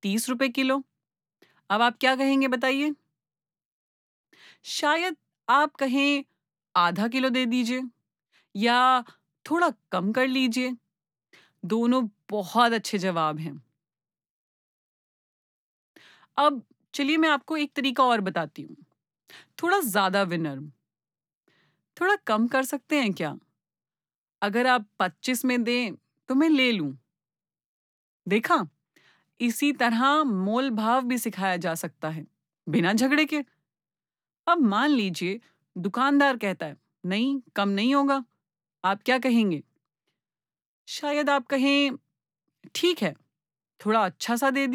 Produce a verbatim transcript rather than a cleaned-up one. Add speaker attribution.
Speaker 1: तीस रुपए किलो। अब आप क्या कहेंगे बताइए? शायद आप कहें आधा किलो दे दीजिए या थोड़ा कम कर लीजिए। दोनों बहुत अच्छे जवाब हैं। अब चलिए मैं आपको एक तरीका और बताती हूँ, थोड़ा ज़्यादा विनम्र। थोड़ा कम कर सकते हैं क्या? अगर आप पच्चीस में दें तो मैं ले लूँ। देखा? इसी तरह मोल भाव भी सिखाया जा सकता है, बिना झगड़े के। अब मान लीजिए दुकानदार कहता है, नहीं कम नहीं होगा। आप क्या कहेंगे? शायद आप कहें, ठीक है, थोड़ा अच्छा सा दे